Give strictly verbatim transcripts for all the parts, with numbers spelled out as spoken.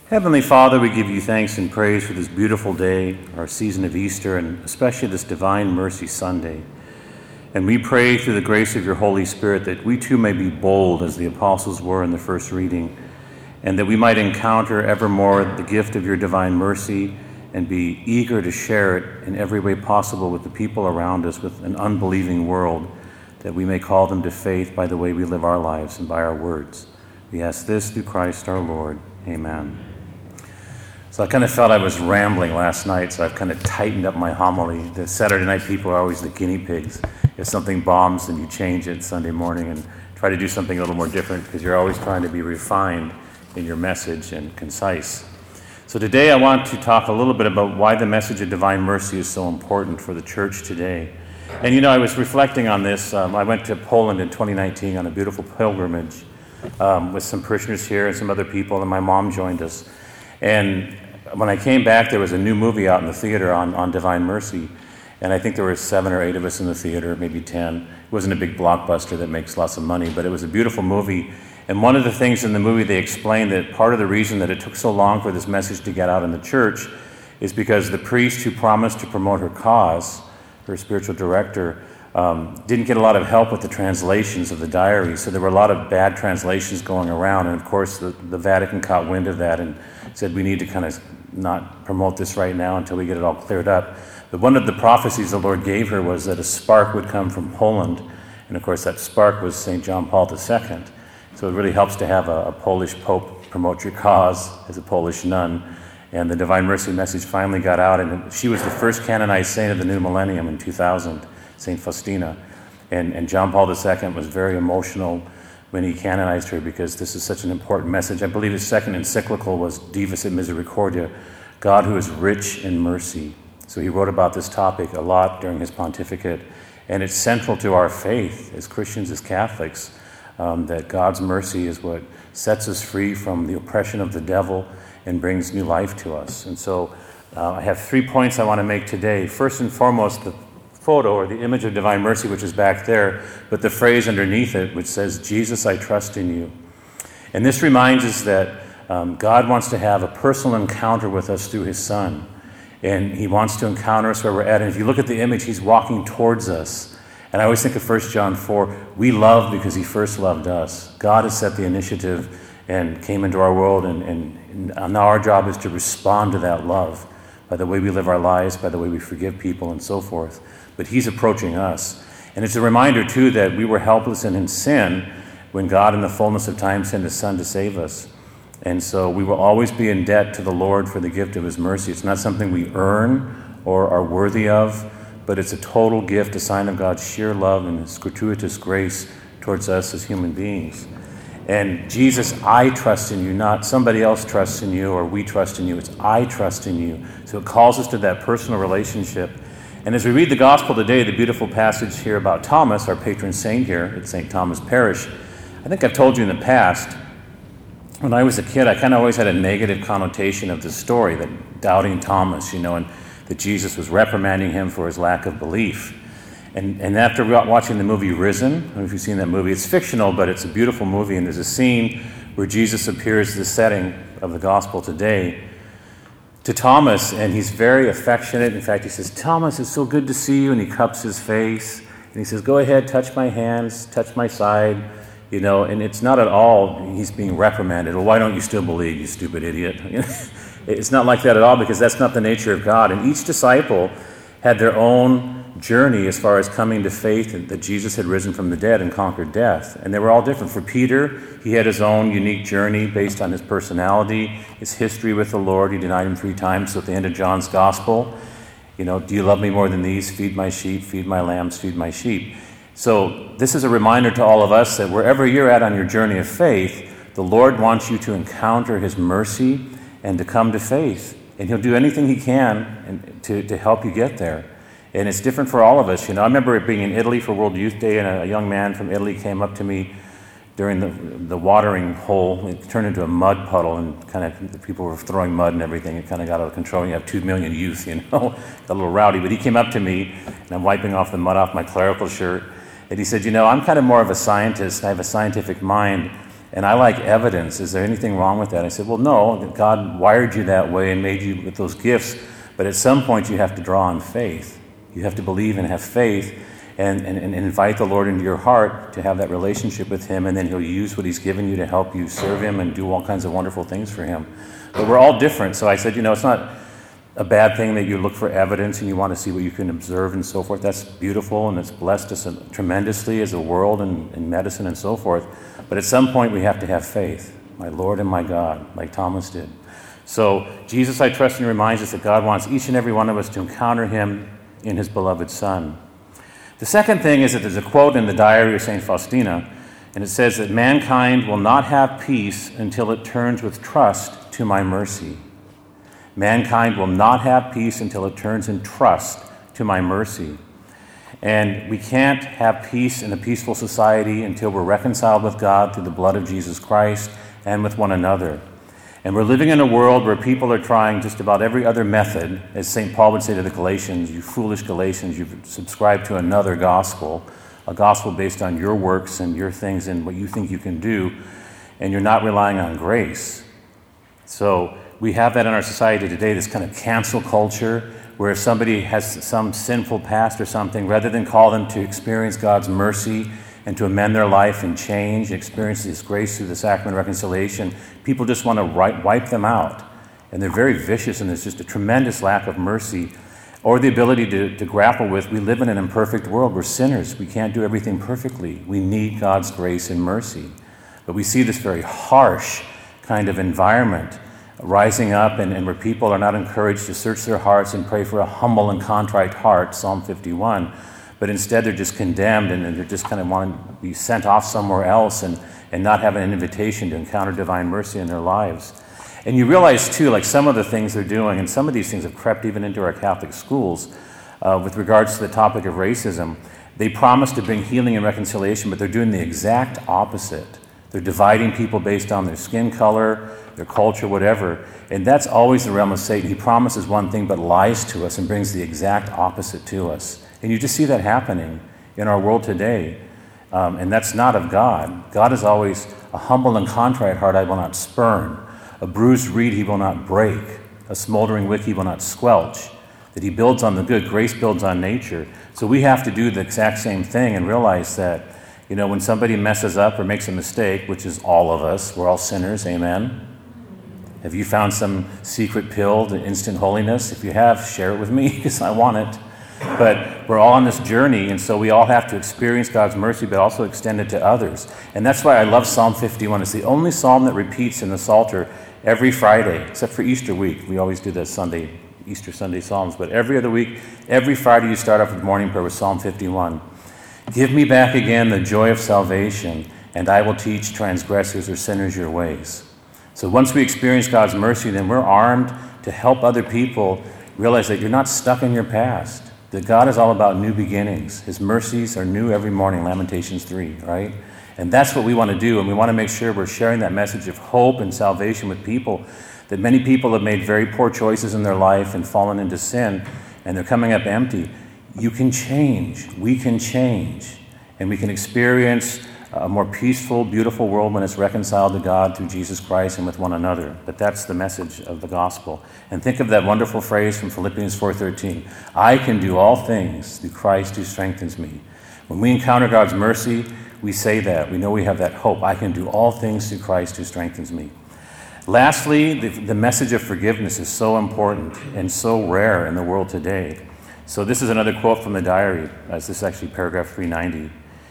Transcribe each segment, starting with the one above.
Heavenly Father, we give you thanks and praise for this beautiful day, our season of Easter, and especially this Divine Mercy Sunday. And we pray through the grace of your Holy Spirit that we too may be bold as the apostles were in the first reading, and that we might encounter evermore the gift of your divine mercy and be eager to share it in every way possible with the people around us, with an unbelieving world, that we may call them to faith by the way we live our lives and by our words. We ask this through Christ our Lord. Amen. So I kind of felt I was rambling last night, so I've kind of tightened up my homily. The Saturday night people are always the guinea pigs. If something bombs, then you change it Sunday morning and try to do something a little more different, because you're always trying to be refined in your message and concise. So today I want to talk a little bit about why the message of divine mercy is so important for the church today. And you know, I was reflecting on this. Um, I went to Poland in twenty nineteen on a beautiful pilgrimage um, with some parishioners here and some other people, and my mom joined us. And when I came back, there was a new movie out in the theater on, on Divine Mercy, and I think there were seven or eight of us in the theater, maybe ten. It wasn't a big blockbuster that makes lots of money, but it was a beautiful movie. And one of the things in the movie, they explained that part of the reason that it took so long for this message to get out in the church is because the priest who promised to promote her cause, her spiritual director, um, didn't get a lot of help with the translations of the diary. So there were a lot of bad translations going around, and of course the, the Vatican caught wind of that and said we need to kind of not promote this right now until we get it all cleared up. But one of the prophecies the Lord gave her was that a spark would come from Poland, and of course that spark was Saint John Paul the Second. So it really helps to have a, a Polish pope promote your cause as a Polish nun. And the Divine Mercy message finally got out, and she was the first canonized saint of the new millennium in two thousand, Saint Faustina. And, and John Paul the Second was very emotional when he canonized her, because this is such an important message. I believe his second encyclical was Divus et Misericordia, God who is rich in mercy. So he wrote about this topic a lot during his pontificate, and it's central to our faith as Christians, as Catholics, um, that God's mercy is what sets us free from the oppression of the devil and brings new life to us. And so uh, I have three points I want to make today. First and foremost, the photo or the image of divine mercy, which is back there, but the phrase underneath it, which says, Jesus, I trust in you. And this reminds us that um, God wants to have a personal encounter with us through his Son. And he wants to encounter us where we're at. And if you look at the image, he's walking towards us. And I always think of First John four, we love because he first loved us. God has set the initiative and came into our world, and, and, and now our job is to respond to that love by the way we live our lives, by the way we forgive people, and so forth. But he's approaching us. And it's a reminder, too, that we were helpless and in sin when God, in the fullness of time, sent his Son to save us. And so we will always be in debt to the Lord for the gift of his mercy. It's not something we earn or are worthy of, but it's a total gift, a sign of God's sheer love and his gratuitous grace towards us as human beings. And Jesus, I trust in you, not somebody else trusts in you or we trust in you. It's I trust in you. So it calls us to that personal relationship. And as we read the gospel today, the beautiful passage here about Thomas, our patron saint here at Saint Thomas Parish, I think I've told you in the past, when I was a kid, I kind of always had a negative connotation of this story, that doubting Thomas, you know, and that Jesus was reprimanding him for his lack of belief. And, and after watching the movie Risen, I don't know if you've seen that movie, it's fictional, but it's a beautiful movie, and there's a scene where Jesus appears in the setting of the gospel today to Thomas, and he's very affectionate. In fact, he says, Thomas, it's so good to see you, and he cups his face, and he says, go ahead, touch my hands, touch my side, you know, and it's not at all he's being reprimanded. Well, why don't you still believe, you stupid idiot? It's not like that at all, because that's not the nature of God. And each disciple had their own journey as far as coming to faith that Jesus had risen from the dead and conquered death. And they were all different. For Peter, he had his own unique journey based on his personality, his history with the Lord. He denied him three times. So at the end of John's gospel, you know, do you love me more than these? Feed my sheep, feed my lambs, feed my sheep. So this is a reminder to all of us that wherever you're at on your journey of faith, the Lord wants you to encounter his mercy and to come to faith. And he'll do anything he can to, to help you get there. And it's different for all of us. You know, I remember being in Italy for World Youth Day, and a young man from Italy came up to me during the the watering hole. It turned into a mud puddle, and kind of the people were throwing mud and everything. It kind of got out of control. You have two million youth, you know, got a little rowdy. But he came up to me, and I'm wiping off the mud off my clerical shirt. And he said, you know, I'm kind of more of a scientist. I have a scientific mind. And I like evidence. Is there anything wrong with that? I said, well, no, God wired you that way and made you with those gifts, but at some point you have to draw on faith. You have to believe and have faith and, and, and invite the Lord into your heart to have that relationship with him, and then he'll use what he's given you to help you serve him and do all kinds of wonderful things for him. But we're all different. So I said, you know, it's not a bad thing that you look for evidence and you want to see what you can observe and so forth. That's beautiful, and it's blessed us tremendously as a world and, and medicine and so forth. But at some point we have to have faith, my Lord and my God, like Thomas did. So Jesus, I trust, and reminds us that God wants each and every one of us to encounter him in his beloved Son. The second thing is that there's a quote in the diary of Saint Faustina, and it says that mankind will not have peace until it turns with trust to my mercy. Mankind will not have peace until it turns in trust to my mercy. And we can't have peace in a peaceful society until we're reconciled with God through the blood of Jesus Christ and with one another. And we're living in a world where people are trying just about every other method. As Saint Paul would say to the Galatians, you foolish Galatians, you've subscribed to another gospel, a gospel based on your works and your things and what you think you can do, and you're not relying on grace. So we have that in our society today, this kind of cancel culture, where if somebody has some sinful past or something, rather than call them to experience God's mercy and to amend their life and change, experience His grace through the sacrament of reconciliation, people just want to wipe them out. And they're very vicious, and there's just a tremendous lack of mercy or the ability to, to grapple with, we live in an imperfect world. We're sinners. We can't do everything perfectly. We need God's grace and mercy. But we see this very harsh kind of environment rising up, and, and where people are not encouraged to search their hearts and pray for a humble and contrite heart, Psalm fifty-one, but instead they're just condemned, and they're just kind of wanting to be sent off somewhere else and, and not have an invitation to encounter divine mercy in their lives. And you realize, too, like some of the things they're doing, and some of these things have crept even into our Catholic schools uh, with regards to the topic of racism. They promise to bring healing and reconciliation, but they're doing the exact opposite. They're dividing people based on their skin color, their culture, whatever. And that's always the realm of Satan. He promises one thing but lies to us and brings the exact opposite to us. And you just see that happening in our world today. Um, and that's not of God. God is always a humble and contrite heart I will not spurn. A bruised reed he will not break. A smoldering wick he will not squelch. That he builds on the good. Grace builds on nature. So we have to do the exact same thing and realize that, you know, when somebody messes up or makes a mistake, which is all of us, we're all sinners, amen? Have you found some secret pill to instant holiness? If you have, share it with me, because I want it. But we're all on this journey, and so we all have to experience God's mercy, but also extend it to others. And that's why I love Psalm fifty-one. It's the only psalm that repeats in the Psalter every Friday, except for Easter week. We always do the Sunday, Easter Sunday Psalms. But every other week, every Friday you start off with morning prayer with Psalm fifty-one. Give me back again the joy of salvation, and I will teach transgressors or sinners your ways. So once we experience God's mercy, then we're armed to help other people realize that you're not stuck in your past, that God is all about new beginnings. His mercies are new every morning, Lamentations three, right? And that's what we want to do, and we want to make sure we're sharing that message of hope and salvation with people, that many people have made very poor choices in their life and fallen into sin, and they're coming up empty. You can change. We can change. And we can experience a more peaceful, beautiful world when it's reconciled to God through Jesus Christ and with one another. But that's the message of the gospel. And think of that wonderful phrase from Philippians four thirteen. I can do all things through Christ who strengthens me. When we encounter God's mercy, we say that. We know we have that hope. I can do all things through Christ who strengthens me. Lastly, the, the message of forgiveness is so important and so rare in the world today. So this is another quote from the diary. This is actually paragraph three ninety.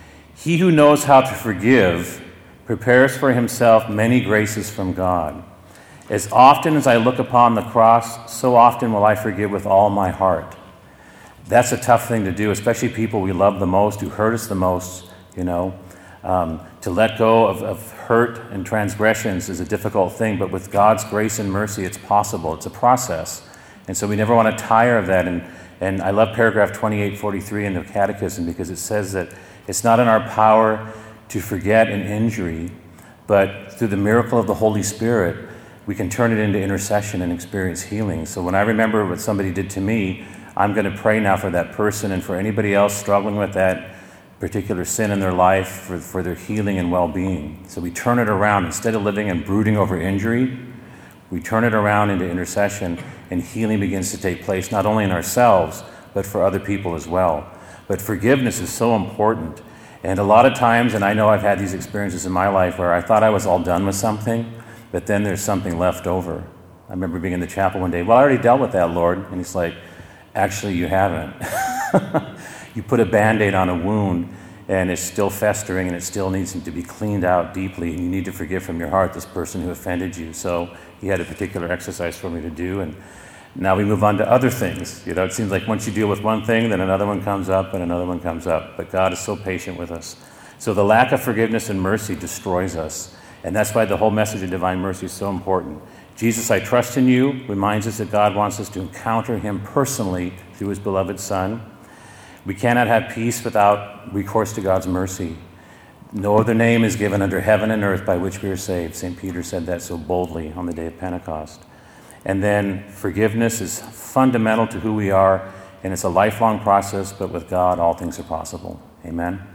He who knows how to forgive prepares for himself many graces from God. As often as I look upon the cross, so often will I forgive with all my heart. That's a tough thing to do, especially people we love the most, who hurt us the most, you know. Um, to let go of, of hurt and transgressions is a difficult thing, but with God's grace and mercy, it's possible. It's a process. And so we never want to tire of that. And, and I love paragraph twenty-eight forty-three in the Catechism, because it says that it's not in our power to forget an injury, but through the miracle of the Holy Spirit, we can turn it into intercession and experience healing. So when I remember what somebody did to me, I'm going to pray now for that person and for anybody else struggling with that particular sin in their life for, for their healing and well-being. So we turn it around. Instead of living and brooding over injury, we turn it around into intercession, and healing begins to take place, not only in ourselves, but for other people as well. But forgiveness is so important. And a lot of times, and I know I've had these experiences in my life where I thought I was all done with something, but then there's something left over. I remember being in the chapel one day, well, I already dealt with that, Lord. And he's like, actually, you haven't. You put a Band-Aid on a wound, and it's still festering, and it still needs to be cleaned out deeply, and you need to forgive from your heart this person who offended you. So he had a particular exercise for me to do, and now we move on to other things. You know, it seems like once you deal with one thing, then another one comes up, and another one comes up. But God is so patient with us. So the lack of forgiveness and mercy destroys us, and that's why the whole message of divine mercy is so important. Jesus, I trust in you, reminds us that God wants us to encounter him personally through his beloved Son. We cannot have peace without recourse to God's mercy. No other name is given under heaven and earth by which we are saved. Saint Peter said that so boldly on the day of Pentecost. And then forgiveness is fundamental to who we are, and it's a lifelong process, but with God all things are possible. Amen.